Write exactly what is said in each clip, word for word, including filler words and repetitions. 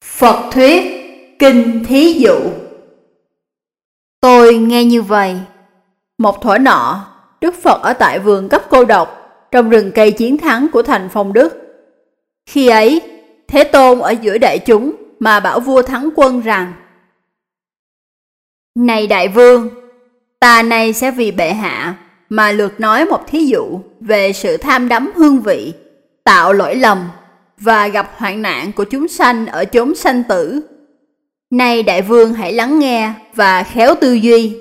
Phật thuyết kinh thí dụ. Tôi nghe như vậy. Một thuở nọ, Đức Phật ở tại vườn cấp cô độc trong rừng cây chiến thắng của thành Phong Đức. Khi ấy, Thế Tôn ở giữa đại chúng mà bảo vua Thắng Quân rằng: Này đại vương, ta nay sẽ vì bệ hạ mà lược nói một thí dụ về sự tham đắm hương vị, tạo lỗi lầm và gặp hoạn nạn của chúng sanh ở chốn sanh tử. Nay đại vương hãy lắng nghe và khéo tư duy.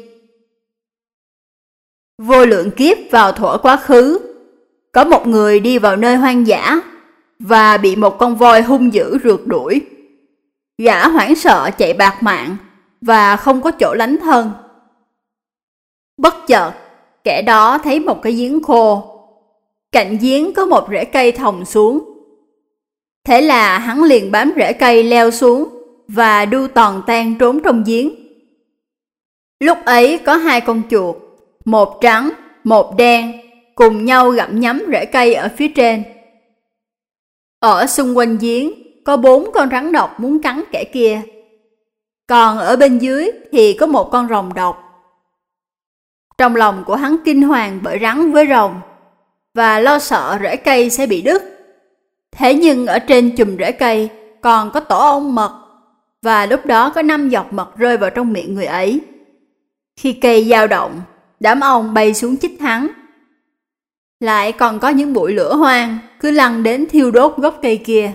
Vô lượng kiếp vào thuở quá khứ, có một người đi vào nơi hoang dã và bị một con voi hung dữ rượt đuổi. Gã hoảng sợ chạy bạt mạng và không có chỗ lánh thân. Bất chợt, kẻ đó thấy một cái giếng khô. Cạnh giếng có một rễ cây thòng xuống. Thế là hắn liền bám rễ cây leo xuống và đu tòn tan trốn trong giếng. Lúc ấy có hai con chuột, một trắng, một đen, cùng nhau gặm nhấm rễ cây ở phía trên. Ở xung quanh giếng có bốn con rắn độc muốn cắn kẻ kia. Còn ở bên dưới thì có một con rồng độc. Trong lòng của hắn kinh hoàng bởi rắn với rồng và lo sợ rễ cây sẽ bị đứt. Thế nhưng ở trên chùm rễ cây còn có tổ ong mật, và lúc đó có năm giọt mật rơi vào trong miệng người ấy. Khi cây dao động, đám ong bay xuống chích hắn. Lại còn có những bụi lửa hoang cứ lăn đến thiêu đốt gốc cây kia.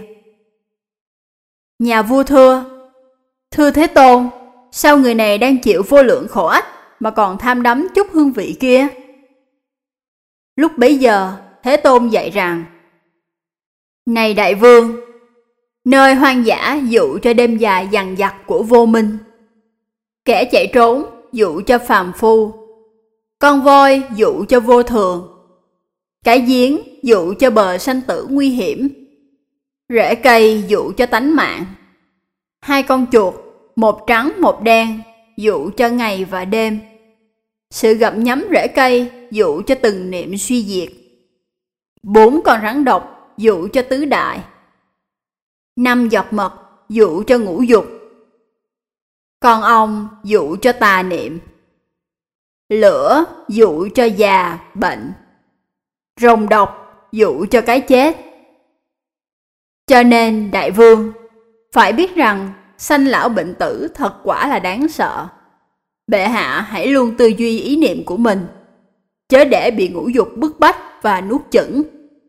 Nhà vua thưa: Thưa Thế Tôn, sao người này đang chịu vô lượng khổ ách mà còn tham đắm chút hương vị kia? Lúc bấy giờ, Thế Tôn dạy rằng: Này đại vương, nơi hoang dã dụ cho đêm dài dằng dặc của vô minh, kẻ chạy trốn dụ cho phàm phu, con voi dụ cho vô thường, cái giếng dụ cho bờ sanh tử nguy hiểm, rễ cây dụ cho tánh mạng, hai con chuột, một trắng một đen, dụ cho ngày và đêm, sự gặm nhấm rễ cây dụ cho từng niệm suy diệt, bốn con rắn độc dụ cho tứ đại, năm giọt mật dụ cho ngũ dục, con ong dụ cho tà niệm, lửa dụ cho già bệnh, rồng độc dụ cho cái chết. Cho nên đại vương phải biết rằng sanh lão bệnh tử thật quả là đáng sợ. Bệ hạ hãy luôn tư duy ý niệm của mình, chớ để bị ngũ dục bức bách và nuốt chửng.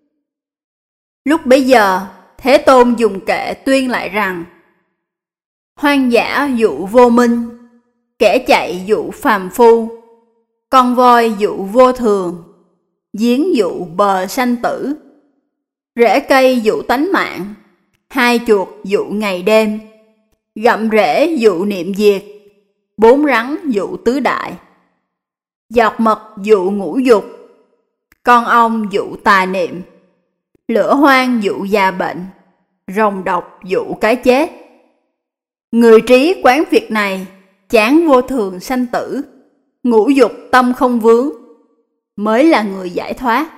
Lúc bấy giờ, Thế Tôn dùng kệ tuyên lại rằng: Hoang dã dụ vô minh, kẻ chạy dụ phàm phu, con voi dụ vô thường, giếng dụ bờ sanh tử, rễ cây dụ tánh mạng, hai chuột dụ ngày đêm, gặm rễ dụ niệm diệt, bốn rắn dụ tứ đại, giọt mật dụ ngũ dục, con ong dụ tà niệm, lửa hoang dụ già bệnh, rồng độc dụ cái chết. Người trí quán việc này, chán vô thường sanh tử, ngũ dục tâm không vướng, mới là người giải thoát.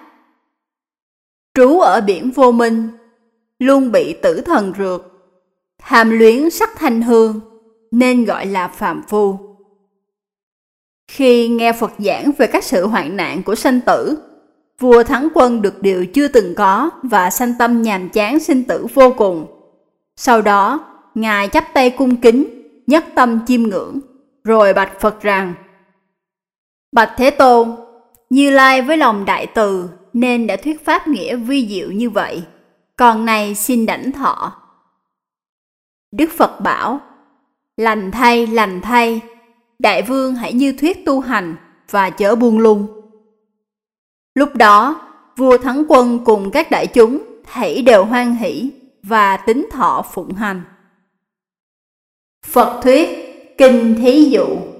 Trú ở biển vô minh, luôn bị tử thần rượt, tham luyến sắc thanh hương, nên gọi là phàm phu. Khi nghe Phật giảng về các sự hoạn nạn của sanh tử, vua Thắng Quân được điều chưa từng có và sanh tâm nhàm chán sinh tử vô cùng. Sau đó, Ngài chắp tay cung kính, nhất tâm chiêm ngưỡng, rồi bạch Phật rằng: Bạch Thế Tôn, Như Lai với lòng đại từ nên đã thuyết pháp nghĩa vi diệu như vậy, còn này xin đảnh thọ. Đức Phật bảo: Lành thay, lành thay, đại vương hãy như thuyết tu hành và chớ buông lung. Lúc đó, vua Thắng Quân cùng các đại chúng thảy đều hoan hỷ và tín thọ phụng hành. Phật thuyết kinh thí dụ.